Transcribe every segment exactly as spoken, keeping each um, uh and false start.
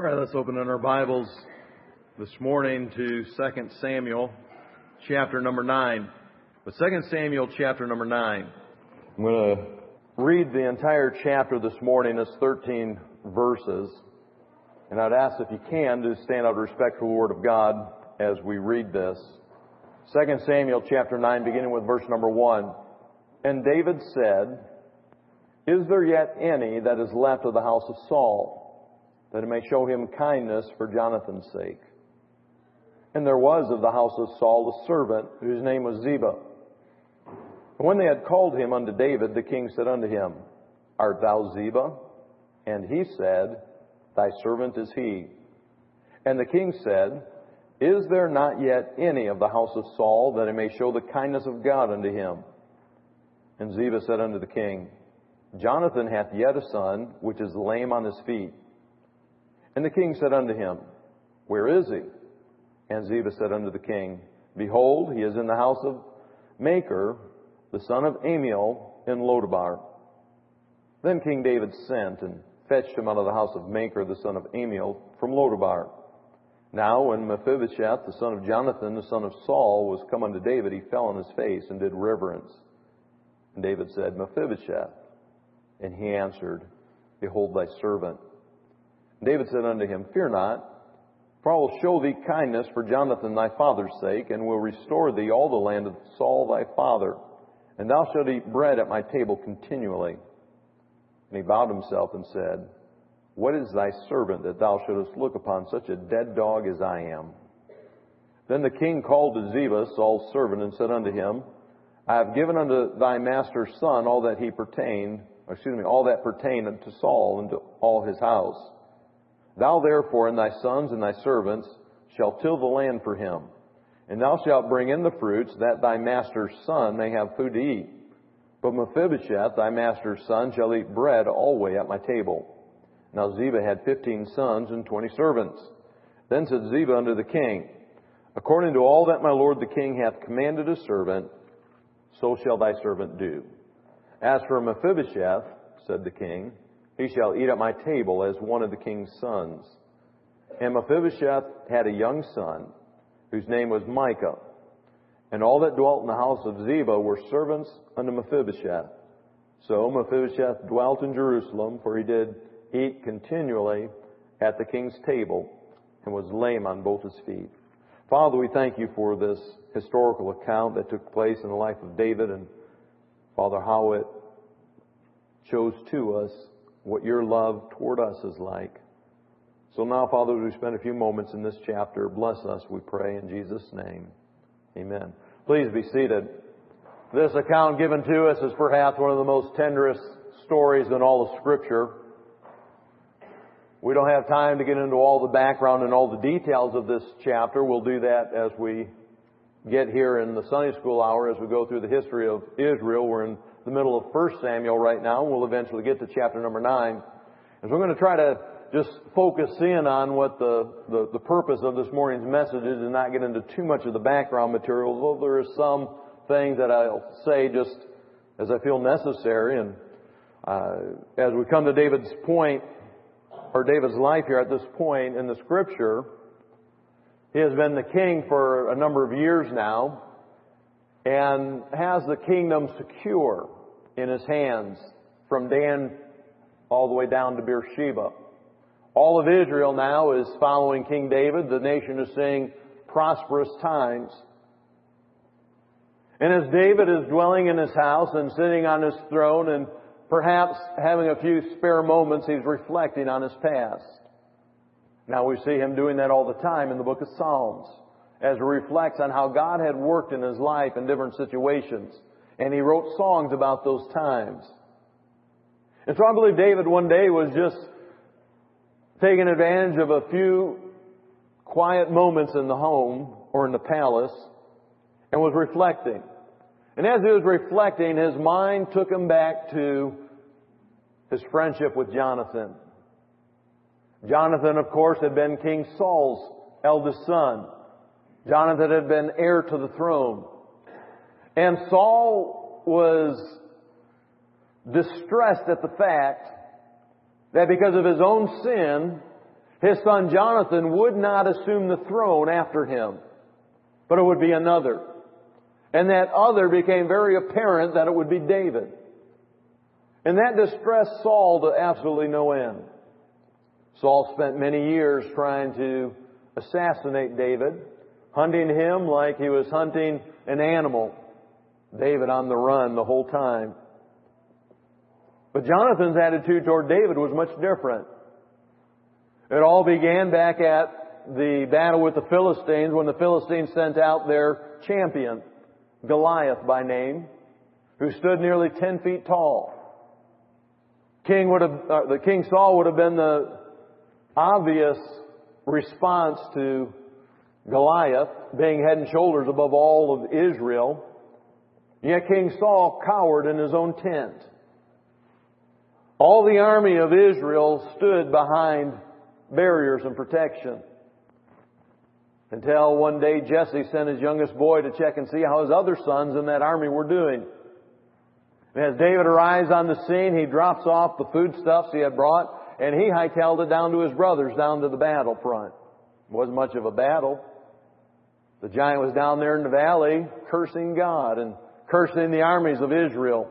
All right, let's open in our Bibles this morning to Second Samuel chapter number nine. But Second Samuel chapter number nine. I'm going to read the entire chapter this morning. It's thirteen verses. And I'd ask if you can to stand out to respect for the Word of God as we read this. Second Samuel chapter nine, beginning with verse number one. And David said, "Is there yet any that is left of the house of Saul, that it may show him kindness for Jonathan's sake? And there was of the house of Saul a servant whose name was Ziba. And when they had called him unto David, the king said unto him, Art thou Ziba? And he said, Thy servant is he. And the king said, Is there not yet any of the house of Saul, that it may show the kindness of God unto him? And Ziba said unto the king, Jonathan hath yet a son, which is lame on his feet. And the king said unto him, Where is he? And Ziba said unto the king, Behold, he is in the house of Machir, the son of Amiel, in Lodabar. Then King David sent and fetched him out of the house of Machir, the son of Amiel, from Lodabar. Now when Mephibosheth, the son of Jonathan, the son of Saul, was come unto David, he fell on his face and did reverence. And David said, Mephibosheth. And he answered, Behold thy servant. David said unto him, Fear not, for I will show thee kindness for Jonathan thy father's sake, and will restore thee all the land of Saul thy father, and thou shalt eat bread at my table continually. And he bowed himself and said, What is thy servant, that thou shouldest look upon such a dead dog as I am? Then the king called to Ziba, Saul's servant, and said unto him, I have given unto thy master's son all that he pertained, or excuse me, all that pertained unto Saul and to all his house. Thou therefore and thy sons and thy servants shall till the land for him, and thou shalt bring in the fruits, that thy master's son may have food to eat. But Mephibosheth, thy master's son, shall eat bread alway at my table. Now Ziba had fifteen sons and twenty servants. Then said Ziba unto the king, According to all that my lord the king hath commanded his servant, so shall thy servant do. As for Mephibosheth, said the king, he shall eat at my table as one of the king's sons. And Mephibosheth had a young son, whose name was Micah. And all that dwelt in the house of Ziba were servants unto Mephibosheth. So Mephibosheth dwelt in Jerusalem, for he did eat continually at the king's table, and was lame on both his feet. Father, we thank you for this historical account that took place in the life of David, and Father, how it shows to us what your love toward us is like. So now, Father, as we spend a few moments in this chapter, bless us, we pray, in Jesus' name. Amen. Please be seated. This account given to us is perhaps one of the most tenderest stories in all of Scripture. We don't have time to get into all the background and all the details of this chapter. We'll do that as we get here in the Sunday school hour, as we go through the history of Israel. We're in the middle of First Samuel right now, and we'll eventually get to chapter number nine. And so we're going to try to just focus in on what the, the, the purpose of this morning's message is, and not get into too much of the background material, although there is some things that I'll say just as I feel necessary. And uh, as we come to David's point, or David's life here at this point in the Scripture, he has been the king for a number of years now, and has the kingdom secure in his hands from Dan all the way down to Beersheba. All of Israel now is following King David. The nation is seeing prosperous times. And as David is dwelling in his house and sitting on his throne and perhaps having a few spare moments, he's reflecting on his past. Now we see him doing that all the time in the book of Psalms, as he reflects on how God had worked in his life in different situations. And he wrote songs about those times. And so I believe David one day was just taking advantage of a few quiet moments in the home or in the palace, and was reflecting. And as he was reflecting, his mind took him back to his friendship with Jonathan. Jonathan, of course, had been King Saul's eldest son. Jonathan had been heir to the throne. And Saul was distressed at the fact that because of his own sin, his son Jonathan would not assume the throne after him, but it would be another. And that other became very apparent that it would be David. And that distressed Saul to absolutely no end. Saul spent many years trying to assassinate David, hunting him like he was hunting an animal. David on the run the whole time. But Jonathan's attitude toward David was much different. It all began back at the battle with the Philistines when the Philistines sent out their champion, Goliath by name, who stood nearly ten feet tall. King would have, uh, the King Saul would have been the obvious response to Goliath being head and shoulders above all of Israel. Yet King Saul cowered in his own tent. All the army of Israel stood behind barriers and protection. Until one day Jesse sent his youngest boy to check and see how his other sons in that army were doing. And as David arrives on the scene, he drops off the foodstuffs he had brought and he hightailed it down to his brothers, down to the battle front. It wasn't much of a battle. The giant was down there in the valley cursing God and cursing the armies of Israel.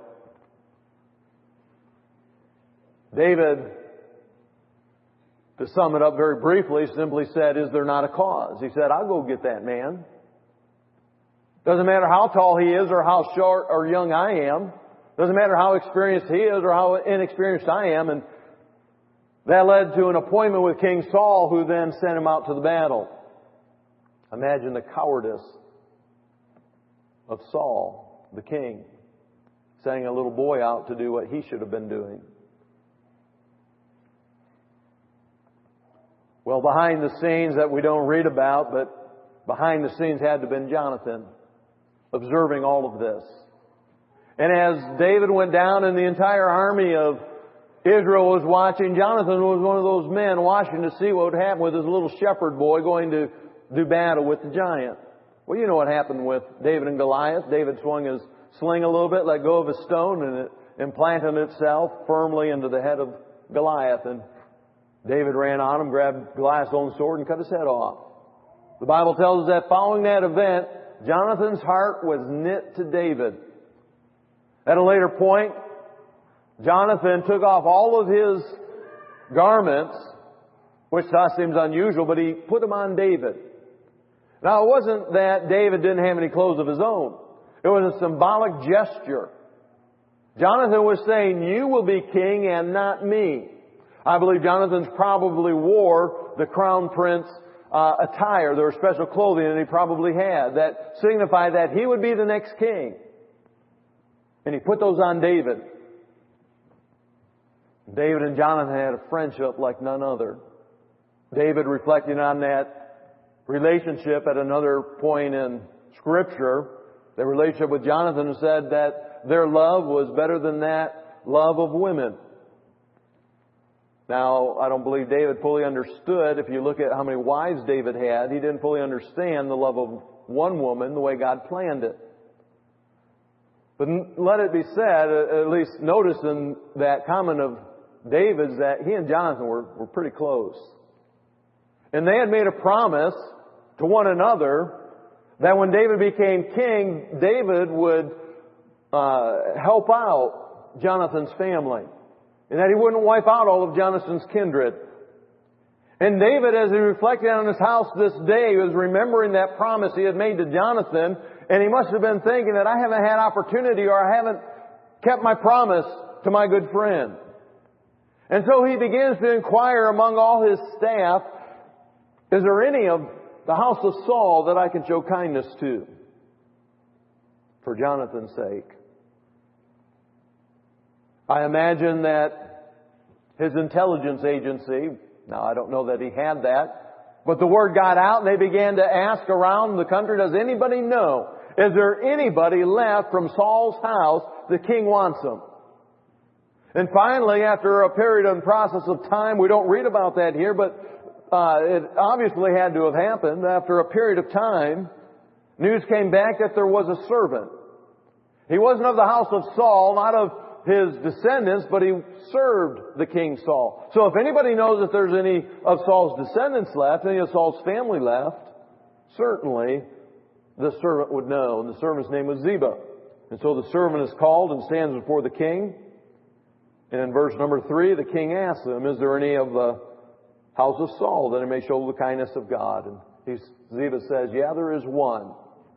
David, to sum it up very briefly, simply said, "Is there not a cause?" He said, "I'll go get that man. Doesn't matter how tall he is or how short or young I am. Doesn't matter how experienced he is or how inexperienced I am." And that led to an appointment with King Saul, who then sent him out to the battle. Imagine the cowardice of Saul, the king, sending a little boy out to do what he should have been doing. Well, behind the scenes that we don't read about, but behind the scenes had to have been Jonathan, observing all of this. And as David went down and the entire army of Israel was watching, Jonathan was one of those men watching to see what would happen with his little shepherd boy going to do battle with the giant. Well, you know what happened with David and Goliath. David swung his sling a little bit, let go of a stone, and it implanted itself firmly into the head of Goliath. And David ran on him, grabbed Goliath's own sword, and cut his head off. The Bible tells us that following that event, Jonathan's heart was knit to David. At a later point, Jonathan took off all of his garments, which to us seems unusual, but he put them on David. Now, it wasn't that David didn't have any clothes of his own. It was a symbolic gesture. Jonathan was saying, "You will be king and not me." I believe Jonathan's probably wore the crown prince uh, attire. There was special clothing that he probably had that signified that he would be the next king. And he put those on David. David and Jonathan had a friendship like none other. David, reflecting on that relationship at another point in Scripture, the relationship with Jonathan, said that their love was better than that love of women. Now, I don't believe David fully understood. If you look at how many wives David had, he didn't fully understand the love of one woman the way God planned it. But let it be said, at least notice in that comment of David's, that he and Jonathan were, were pretty close. And they had made a promise to one another that when David became king, David would uh, help out Jonathan's family. And that he wouldn't wipe out all of Jonathan's kindred. And David, as he reflected on his house this day, was remembering that promise he had made to Jonathan. And he must have been thinking that I haven't had opportunity, or I haven't kept my promise to my good friend. And so he begins to inquire among all his staff, is there any of the house of Saul that I can show kindness to for Jonathan's sake? I imagine that his intelligence agency, now I don't know that he had that, but the word got out and they began to ask around the country, does anybody know? Is there anybody left from Saul's house? The king wants them. And finally, after a period and process of time, we don't read about that here, but uh, it obviously had to have happened. After a period of time, news came back that there was a servant. He wasn't of the house of Saul, not of his descendants, but he served the king Saul. So if anybody knows if there's any of Saul's descendants left, any of Saul's family left, certainly the servant would know. And the servant's name was Ziba. And so the servant is called and stands before the king. And in verse number three, the king asks him, is there any of the house of Saul that he may show the kindness of God? And he, Ziba says, yeah, there is one.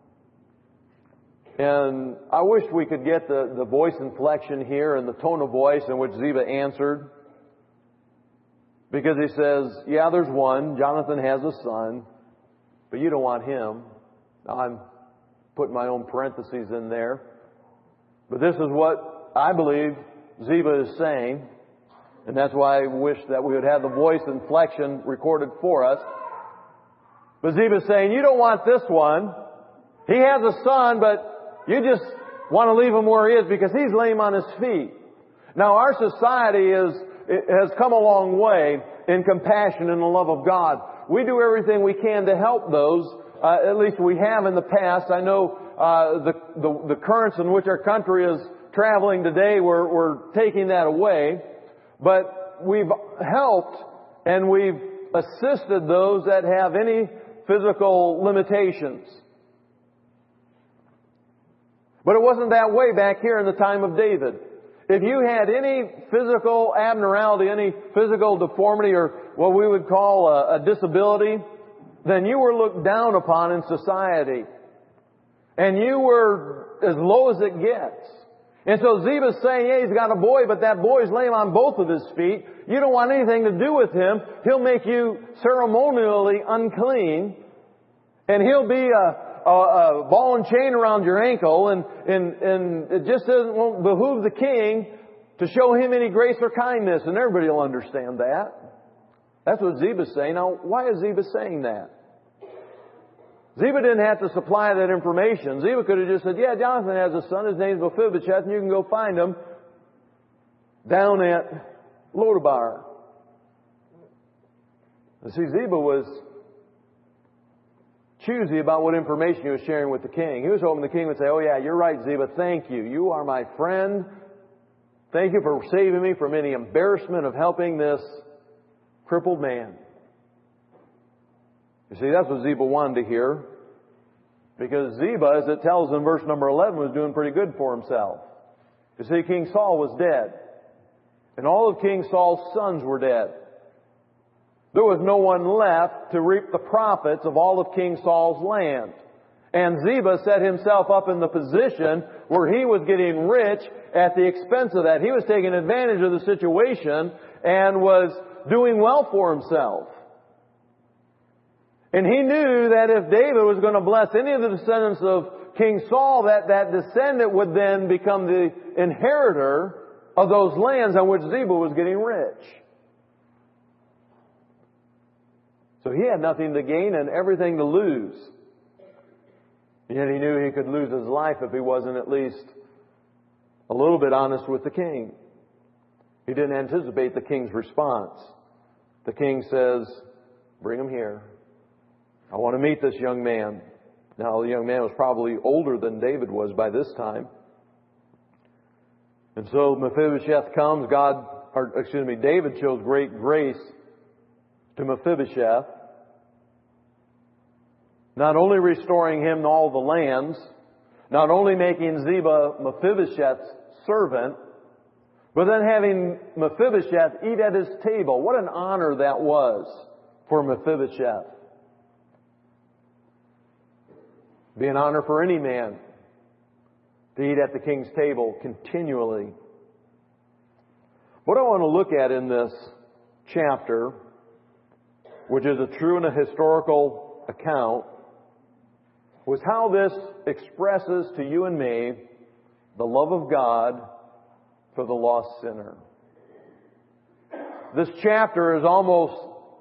And I wish we could get the, the voice inflection here and the tone of voice in which Ziba answered. Because he says, yeah, there's one. Jonathan has a son, but you don't want him. Now I'm putting my own parentheses in there. But this is what I believe Ziba is saying. And that's why I wish that we would have the voice inflection recorded for us. But Ziba is saying, you don't want this one. He has a son, but you just want to leave him where he is because he's lame on his feet. Now our society is, has come a long way in compassion and the love of God. We do everything we can to help those, uh, at least we have in the past. I know uh, the, the, the currents in which our country is traveling today, we're, we're taking that away. But we've helped and we've assisted those that have any physical limitations. But it wasn't that way back here in the time of David. If you had any physical abnormality, any physical deformity, or what we would call a, a disability, then you were looked down upon in society. And you were as low as it gets. And so Ziba's saying, yeah, he's got a boy, but that boy's lame on both of his feet. You don't want anything to do with him. He'll make you ceremonially unclean. And he'll be a A, a ball and chain around your ankle, and, and, and it just doesn't won't behoove the king to show him any grace or kindness, and everybody will understand that. That's what Ziba's saying. Now, why is Ziba saying that? Ziba didn't have to supply that information. Ziba could have just said, yeah, Jonathan has a son, his name's Mephibosheth, and you can go find him down at Lodabar. And see, Ziba was choosy about what information he was sharing with the king. He was hoping the king would say, oh yeah, you're right, Ziba, thank you. You are my friend. Thank you for saving me from any embarrassment of helping this crippled man. You see, that's what Ziba wanted to hear. Because Ziba, as it tells in verse number eleven, was doing pretty good for himself. You see, King Saul was dead. And all of King Saul's sons were dead. There was no one left to reap the profits of all of King Saul's land. And Ziba set himself up in the position where he was getting rich at the expense of that. He was taking advantage of the situation and was doing well for himself. And he knew that if David was going to bless any of the descendants of King Saul, that that descendant would then become the inheritor of those lands on which Ziba was getting rich. So he had nothing to gain and everything to lose. Yet he knew he could lose his life if he wasn't at least a little bit honest with the king. He didn't anticipate the king's response. The king says, bring him here. I want to meet this young man. Now, the young man was probably older than David was by this time. And so Mephibosheth comes. God, or excuse me, David shows great grace to Mephibosheth, not only restoring him all the lands, not only making Ziba Mephibosheth's servant, but then having Mephibosheth eat at his table. What an honor that was for Mephibosheth. Be an honor for any man to eat at the king's table continually. What I want to look at in this chapter, which is a true and a historical account, was how this expresses to you and me the love of God for the lost sinner. This chapter is almost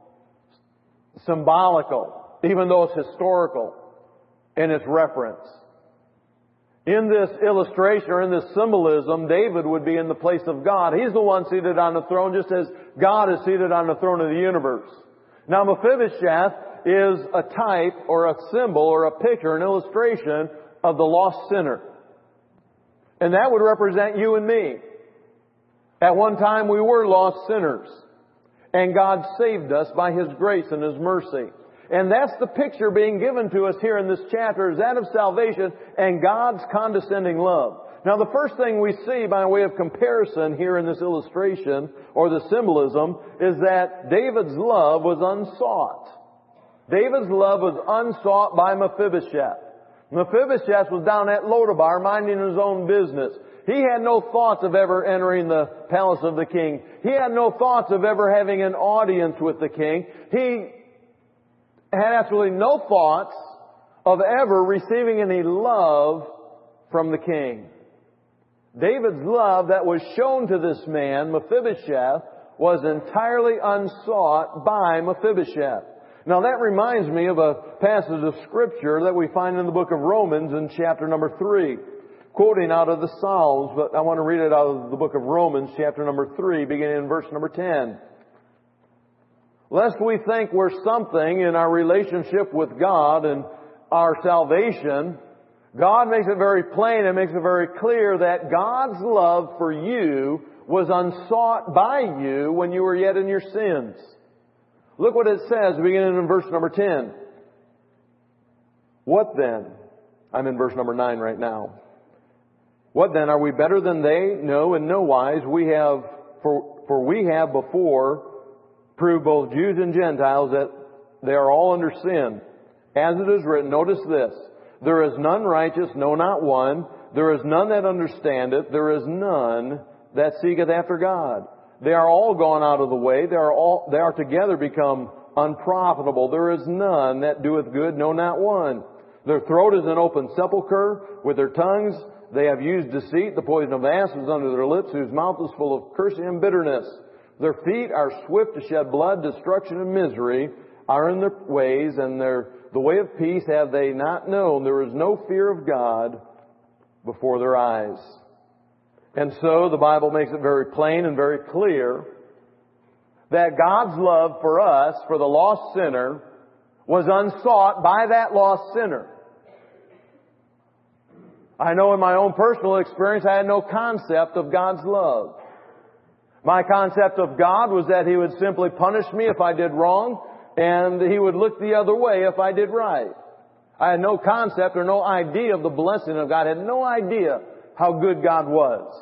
symbolical, even though it's historical in its reference. In this illustration or in this symbolism, David would be in the place of God. He's the one seated on the throne, just as God is seated on the throne of the universe. Now, Mephibosheth is a type or a symbol or a picture, an illustration of the lost sinner. And that would represent you and me. At one time we were lost sinners, and God saved us by His grace and His mercy. And that's the picture being given to us here in this chapter, is that of salvation and God's condescending love. Now the first thing we see by way of comparison here in this illustration, or the symbolism, is that David's love was unsought. David's love was unsought by Mephibosheth. Mephibosheth was down at Lodabar minding his own business. He had no thoughts of ever entering the palace of the king. He had no thoughts of ever having an audience with the king. He had absolutely no thoughts of ever receiving any love from the king. David's love that was shown to this man, Mephibosheth, was entirely unsought by Mephibosheth. Now that reminds me of a passage of Scripture that we find in the book of Romans in chapter number three, quoting out of the Psalms, but I want to read it out of the book of Romans, chapter number three, beginning in verse number ten. Lest we think we're something in our relationship with God and our salvation, God makes it very plain and makes it very clear that God's love for you was unsought by you when you were yet in your sins. Look what it says beginning in verse number ten. What then? I'm in verse number nine right now. What then? Are we better than they? No, in no wise. We have, for, for we have before proved both Jews and Gentiles that they are all under sin. As it is written, notice this, there is none righteous, no, not one. There is none that understandeth. There is none that seeketh after God. They are all gone out of the way. They are all, they are together become unprofitable. There is none that doeth good, no, not one. Their throat is an open sepulchre. With their tongues they have used deceit. The poison of asps is under their lips, whose mouth is full of cursing and bitterness. Their feet are swift to shed blood. Destruction and misery are in their ways, and their the way of peace have they not known. There is no fear of God before their eyes. And so the Bible makes it very plain and very clear that God's love for us, for the lost sinner, was unsought by that lost sinner. I know in my own personal experience I had no concept of God's love. My concept of God was that He would simply punish me if I did wrong, and He would look the other way if I did right. I had no concept or no idea of the blessing of God. I had no idea how good God was.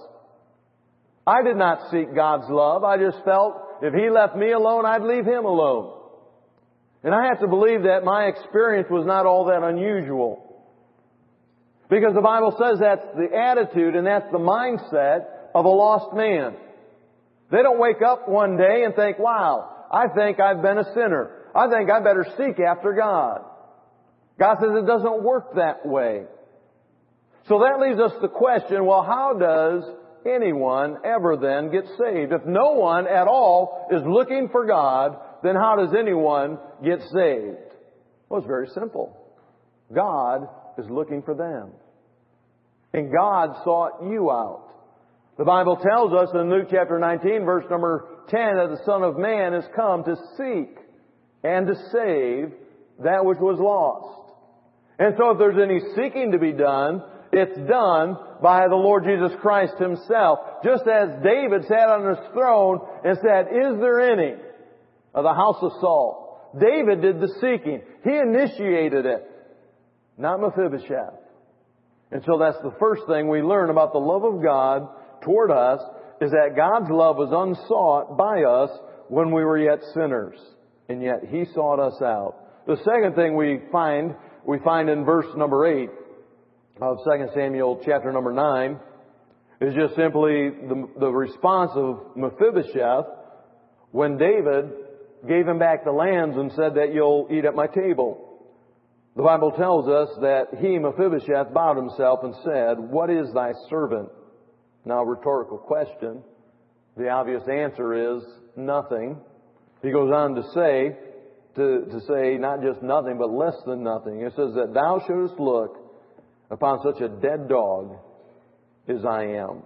I did not seek God's love. I just felt if He left me alone, I'd leave Him alone. And I have to believe that my experience was not all that unusual. Because the Bible says that's the attitude and that's the mindset of a lost man. They don't wake up one day and think, wow, I think I've been a sinner. I think I better seek after God. God says it doesn't work that way. So that leaves us the question, well, how does anyone ever then get saved? If no one at all is looking for God, then how does anyone get saved? Well, it's very simple. God is looking for them. And God sought you out. The Bible tells us in Luke chapter nineteen, verse number ten, that the Son of Man is come to seek and to save that which was lost. And so if there's any seeking to be done, it's done by the Lord Jesus Christ Himself. Just as David sat on his throne and said, is there any of the house of Saul? David did the seeking. He initiated it, not Mephibosheth. And so that's the first thing we learn about the love of God toward us, is that God's love was unsought by us when we were yet sinners. And yet He sought us out. The second thing we find, we find in verse number eight of Second Samuel chapter number nine, is just simply the, the response of Mephibosheth when David gave him back the lands and said that you'll eat at my table. The Bible tells us that he, Mephibosheth, bowed himself and said, what is thy servant? Now, a rhetorical question. The obvious answer is nothing. He goes on to say, to, to say not just nothing, but less than nothing. It says that thou shouldest look upon such a dead dog as I am.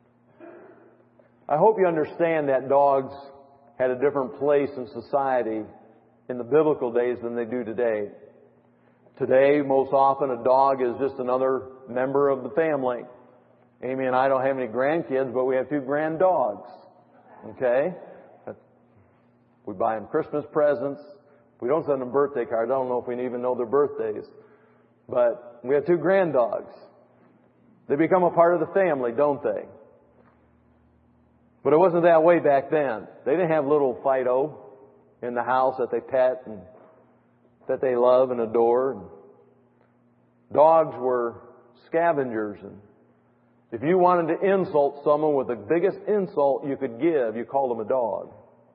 I hope you understand that dogs had a different place in society in the biblical days than they do today. Today, most often, a dog is just another member of the family. Amy and I don't have any grandkids, but we have two grand dogs. Okay? We buy them Christmas presents. We don't send them birthday cards. I don't know if we even know their birthdays. But we have two grand dogs. They become a part of the family, don't they? But it wasn't that way back then. They didn't have little Fido in the house that they pet and that they love and adore. Dogs were scavengers. And if you wanted to insult someone with the biggest insult you could give, you called them a dog.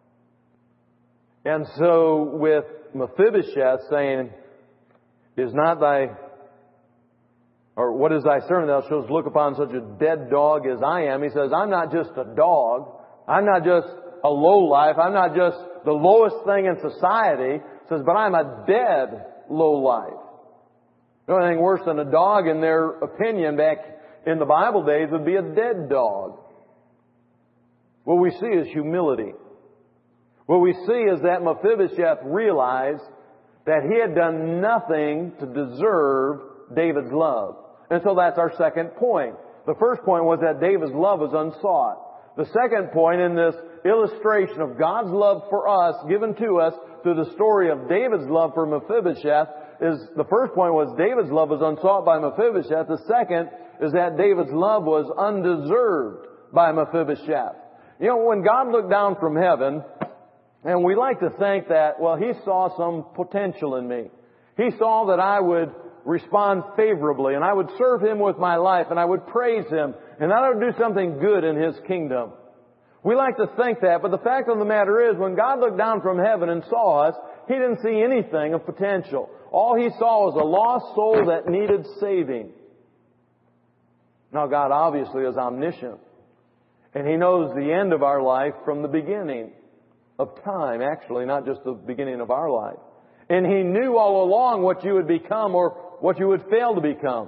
And so with Mephibosheth saying, is not thy, or what is thy servant thou shouldst look upon such a dead dog as I am? He says, I'm not just a dog. I'm not just a lowlife. I'm not just the lowest thing in society. He says, but I'm a dead lowlife. The only thing worse than a dog, in their opinion, back in the Bible days, would be a dead dog. What we see is humility. What we see is that Mephibosheth realized that he had done nothing to deserve David's love. And so that's our second point. The first point was that David's love was unsought. The second point in this illustration of God's love for us, given to us through the story of David's love for Mephibosheth, is the first point was David's love was unsought by Mephibosheth. The second is that David's love was undeserved by Mephibosheth. You know, when God looked down from heaven, and we like to think that, well, He saw some potential in me. He saw that I would respond favorably, and I would serve Him with my life, and I would praise Him, and that I would do something good in His kingdom. We like to think that, but the fact of the matter is, when God looked down from heaven and saw us, He didn't see anything of potential. All He saw was a lost soul that needed saving. Now, God obviously is omniscient, and He knows the end of our life from the beginning of time, actually, not just the beginning of our life. And He knew all along what you would become or what you would fail to become.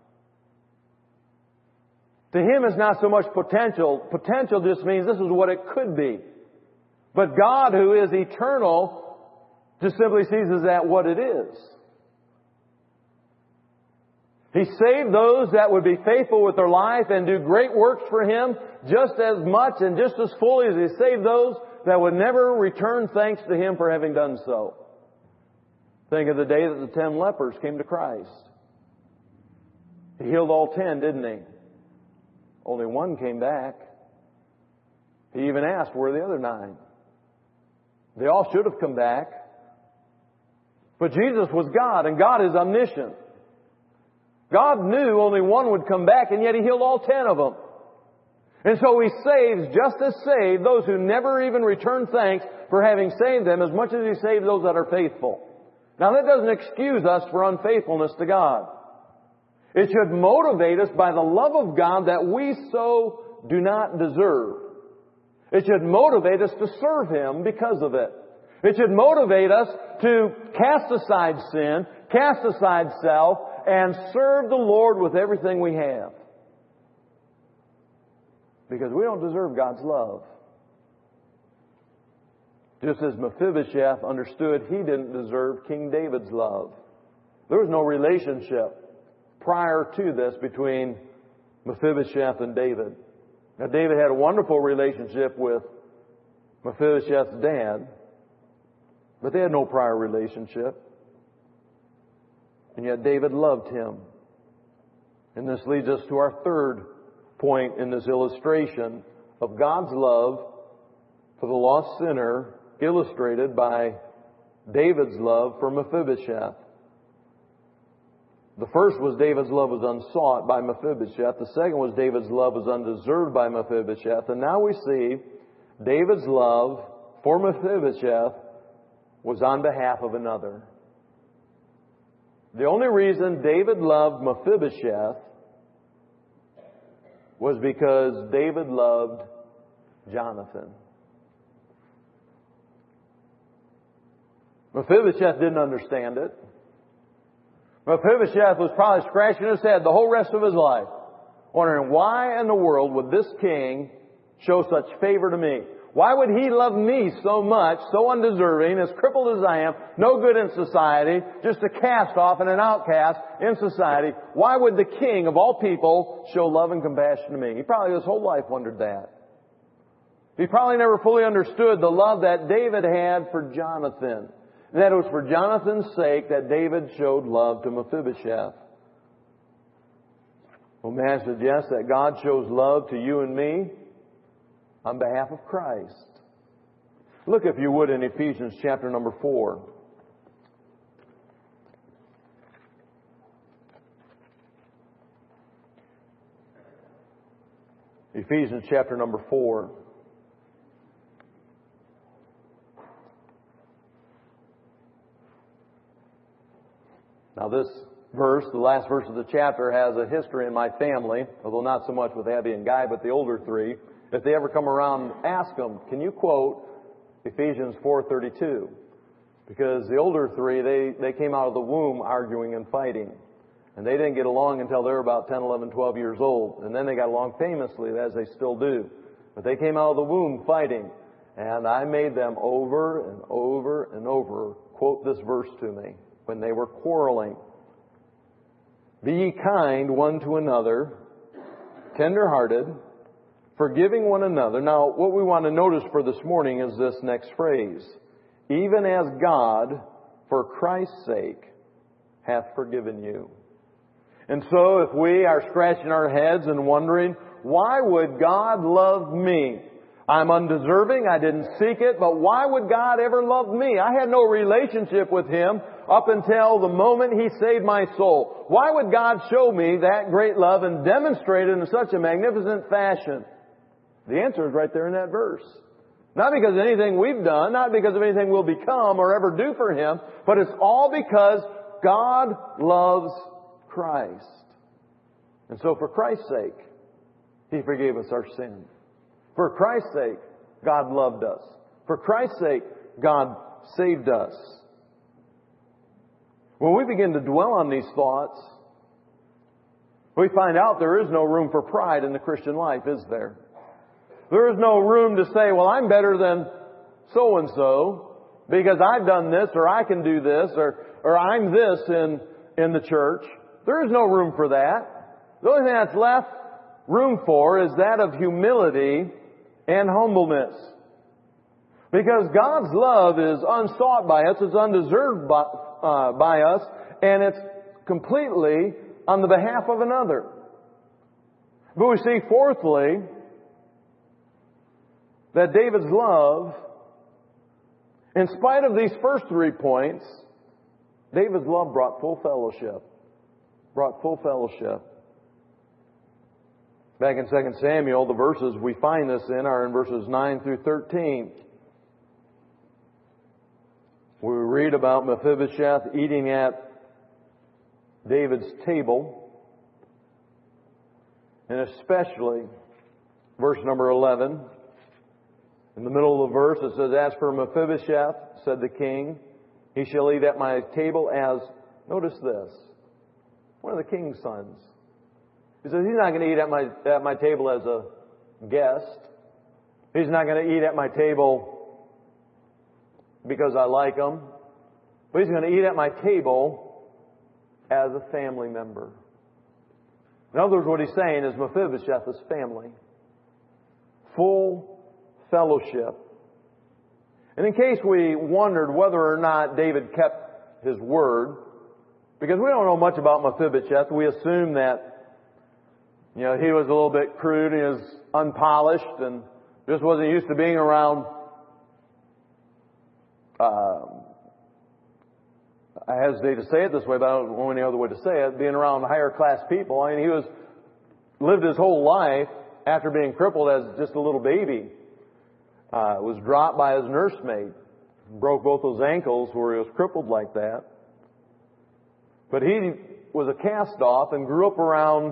To Him, it's not so much potential. Potential just means this is what it could be. But God, who is eternal, just simply sees as that what it is. He saved those that would be faithful with their life and do great works for Him just as much and just as fully as He saved those that would never return thanks to Him for having done so. Think of the day that the ten lepers came to Christ. He healed all ten, didn't He? Only one came back. He even asked, where are the other nine? They all should have come back. But Jesus was God, and God is omniscient. God knew only one would come back, and yet He healed all ten of them. And so He saves, just as saved, those who never even return thanks for having saved them, as much as He saved those that are faithful. Now, that doesn't excuse us for unfaithfulness to God. It should motivate us by the love of God that we so do not deserve. It should motivate us to serve Him because of it. It should motivate us to cast aside sin, cast aside self, and serve the Lord with everything we have. Because we don't deserve God's love. Just as Mephibosheth understood he didn't deserve King David's love. There was no relationship prior to this between Mephibosheth and David. Now, David had a wonderful relationship with Mephibosheth's dad, but they had no prior relationship. And yet David loved him. And this leads us to our third point in this illustration of God's love for the lost sinner, illustrated by David's love for Mephibosheth. The first was David's love was unsought by Mephibosheth. The second was David's love was undeserved by Mephibosheth. And now we see David's love for Mephibosheth was on behalf of another. The only reason David loved Mephibosheth was because David loved Jonathan. Mephibosheth didn't understand it. Mephibosheth was probably scratching his head the whole rest of his life, wondering why in the world would this king show such favor to me? Why would He love me so much, so undeserving, as crippled as I am, no good in society, just a cast off and an outcast in society? Why would the King of all people show love and compassion to me? He probably his whole life wondered that. He probably never fully understood the love that David had for Jonathan. And that it was for Jonathan's sake that David showed love to Mephibosheth. Well, may I suggest that God shows love to you and me on behalf of Christ. Look, if you would, in Ephesians chapter number four. Ephesians chapter number four. Now this verse, the last verse of the chapter, has a history in my family, although not so much with Abby and Guy, but the older three. If they ever come around, ask them, can you quote Ephesians four thirty-two? Because the older three, they, they came out of the womb arguing and fighting. And they didn't get along until they were about ten, eleven, twelve years old. And then they got along famously, as they still do. But they came out of the womb fighting. And I made them over and over and over quote this verse to me when they were quarreling. Be ye kind one to another, tender-hearted, forgiving one another. Now, what we want to notice for this morning is this next phrase. Even as God, for Christ's sake, hath forgiven you. And so, if we are scratching our heads and wondering, why would God love me? I'm undeserving, I didn't seek it, but why would God ever love me? I had no relationship with Him up until the moment He saved my soul. Why would God show me that great love and demonstrate it in such a magnificent fashion? The answer is right there in that verse. Not because of anything we've done, not because of anything we'll become or ever do for Him, but it's all because God loves Christ. And so for Christ's sake, He forgave us our sin. For Christ's sake, God loved us. For Christ's sake, God saved us. When we begin to dwell on these thoughts, we find out there is no room for pride in the Christian life, is there? There is no room to say, well, I'm better than so-and-so because I've done this, or I can do this, or, or I'm this in, in the church. There is no room for that. The only thing that's left room for is that of humility and humbleness. Because God's love is unsought by us, it's undeserved by, uh, by us, and it's completely on the behalf of another. But we see, fourthly, that David's love, in spite of these first three points, David's love brought full fellowship. Brought full fellowship. Back in Second Samuel, the verses we find this in are in verses nine through thirteen. We read about Mephibosheth eating at David's table. And especially, verse number eleven. In the middle of the verse it says, as for Mephibosheth, said the king, he shall eat at my table as, notice this, one of the king's sons. He says, he's not going to eat at my, at my table as a guest. He's not going to eat at my table because I like him. But he's going to eat at my table as a family member. In other words, what he's saying is Mephibosheth is family. Full fellowship. And in case we wondered whether or not David kept his word, because we don't know much about Mephibosheth, we assume that You know, he was a little bit crude, he was unpolished, and just wasn't used to being around, uh, I hesitate to say it this way, but I don't know any other way to say it, being around higher class people. I mean, he was, lived his whole life after being crippled as just a little baby. Uh, was dropped by his nursemaid, broke both those ankles where he was crippled like that. But he was a cast-off and grew up around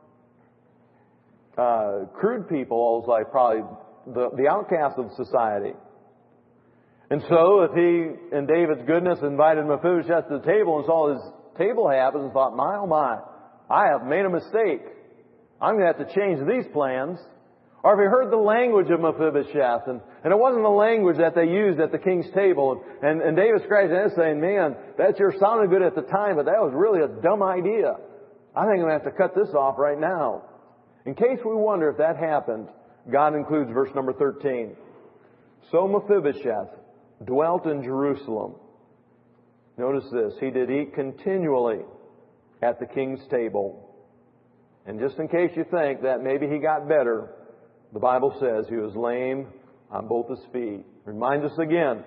Uh, crude people all his life, probably the, the outcast of society. And so, if he, in David's goodness, invited Mephibosheth to the table and saw his table happen and thought, my, oh my, I have made a mistake. I'm going to have to change these plans. Or have you heard the language of Mephibosheth? And, and it wasn't the language that they used at the king's table. And, and David scratched his head saying, man, that sure sounded good at the time, but that was really a dumb idea. I think I'm going to have to cut this off right now. In case we wonder if that happened, God includes verse number thirteen. So Mephibosheth dwelt in Jerusalem. Notice this. He did eat continually at the king's table. And just in case you think that maybe he got better, the Bible says he was lame on both his feet. Remind us again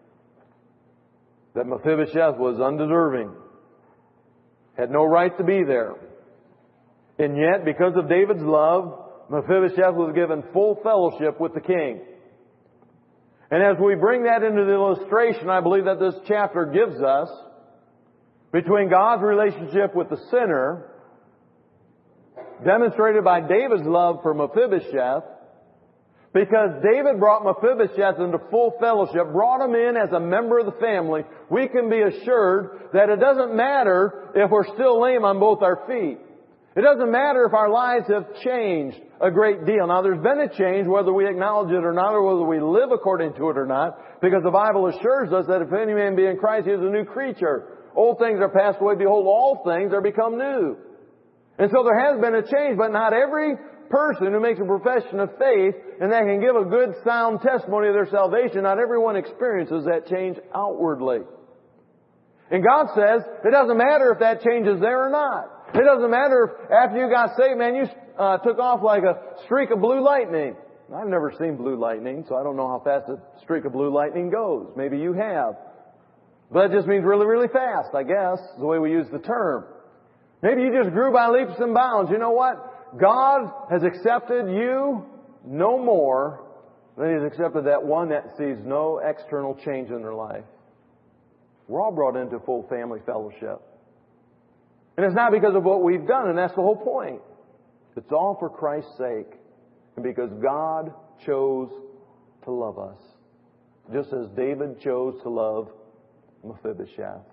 that Mephibosheth was undeserving, had no right to be there. And yet, because of David's love, Mephibosheth was given full fellowship with the king. And as we bring that into the illustration, I believe that this chapter gives us between God's relationship with the sinner, demonstrated by David's love for Mephibosheth, because David brought Mephibosheth into full fellowship, brought him in as a member of the family, we can be assured that it doesn't matter if we're still lame on both our feet. It doesn't matter if our lives have changed a great deal. Now, there's been a change, whether we acknowledge it or not, or whether we live according to it or not, because the Bible assures us that if any man be in Christ, he is a new creature. Old things are passed away. Behold, all things are become new. And so there has been a change, but not every person who makes a profession of faith and that can give a good, sound testimony of their salvation, not everyone experiences that change outwardly. And God says, it doesn't matter if that change is there or not. It doesn't matter if after you got saved, man, you uh, took off like a streak of blue lightning. I've never seen blue lightning, so I don't know how fast a streak of blue lightning goes. Maybe you have. But it just means really, really fast, I guess, is the way we use the term. Maybe you just grew by leaps and bounds. You know what? God has accepted you no more than He's accepted that one that sees no external change in their life. We're all brought into full family fellowship. And it's not because of what we've done, and that's the whole point. It's all for Christ's sake. And because God chose to love us. Just as David chose to love Mephibosheth.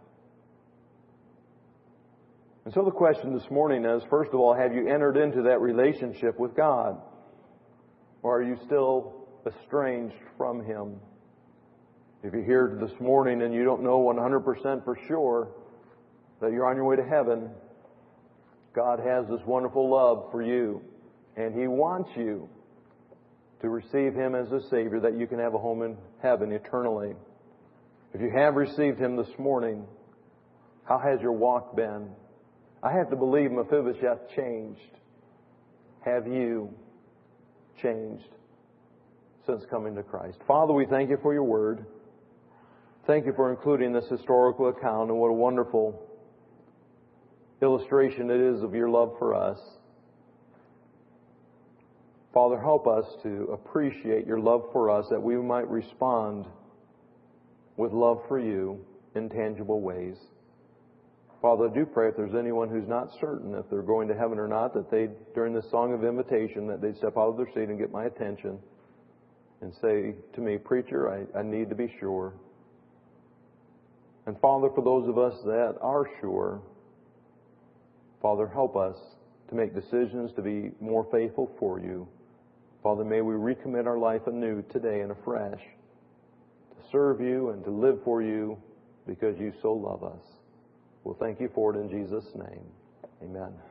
And so the question this morning is, first of all, have you entered into that relationship with God? Or are you still estranged from Him? If you're here this morning and you don't know one hundred percent for sure that you're on your way to heaven, God has this wonderful love for you. And He wants you to receive Him as a Savior, that you can have a home in heaven eternally. If you have received Him this morning, how has your walk been? I have to believe Mephibosheth changed. Have you changed since coming to Christ? Father, we thank You for Your Word. Thank You for including this historical account, and what a wonderful illustration it is of Your love for us. Father, help us to appreciate Your love for us, that we might respond with love for You in tangible ways. Father, I do pray if there's anyone who's not certain if they're going to heaven or not, that they, during this song of invitation, that they'd step out of their seat and get my attention and say to me, Preacher, I, I need to be sure. And Father, for those of us that are sure, Father, help us to make decisions to be more faithful for You. Father, may we recommit our life anew today and afresh to serve You and to live for You because You so love us. We'll thank You for it in Jesus' name. Amen.